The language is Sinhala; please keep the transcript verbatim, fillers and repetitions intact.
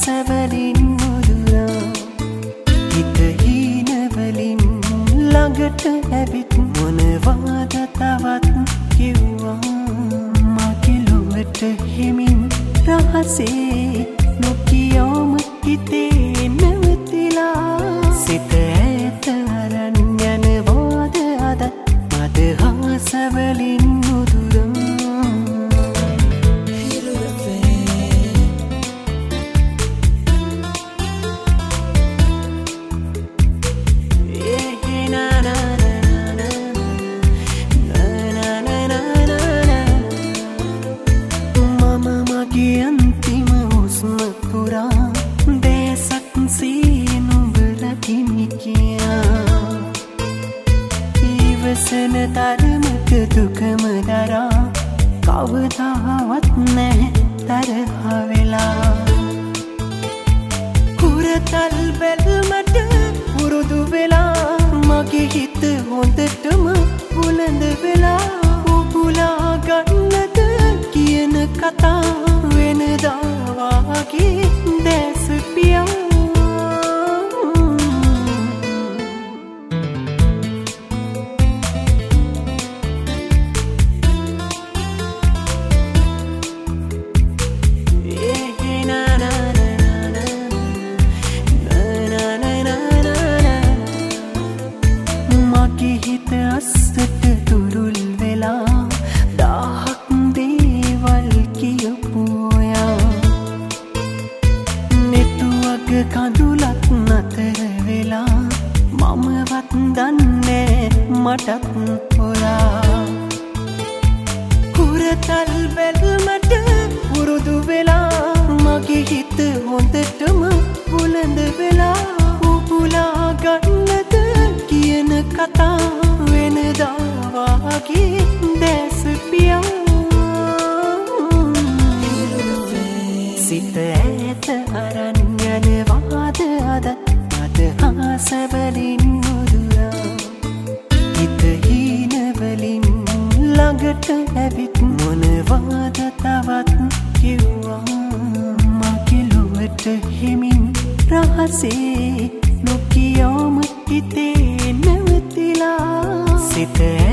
රහසවලින් මුදුරා හිත හීනවලින් ළඟට ඇවිත් මොනවාද තවත් කිව්වා මගේ ලොවට හිමින් රහසේ නොකියවම හිතේ නැවතිලා සිත ඇත අරන් යනවාද අද මදහසවලින් මුදුරා ඉවසන තරමට දුකම දරා කවදාවත් නැහැ තරහ වෙලා කුරතල් බැල්මට පුරුදු වෙලා මගේ හිත හොඳටම බුලඳ වෙලා උබුලා ගන්නද කියන කතා වෙනදා වාගේ දැස පියා හිත අස්සට තුරුල් වෙලා දාහක් දේවල් කියපුයා නෙටුවක කඳුලක් නතර වෙලා මමවත් දන්නේ මටත් හොරා කුරතල් බැල්මට පුරුදු වෙලා මගේ හිත හොඳටම බුලඳ වෙලා උබුලා ගන්නද කියන කතා වෙනදා වාගේ දැස පියා සිත ඇත අරන් යනවාද අද මදහසවලින් මුදුරා හිත හීනවලින් ළඟට ඇවිත් මොනවාද තවත් කිව්වා මගේ ලොවට හිමින් රහසේ නොකියවම හිතේ නැවතිලා සිත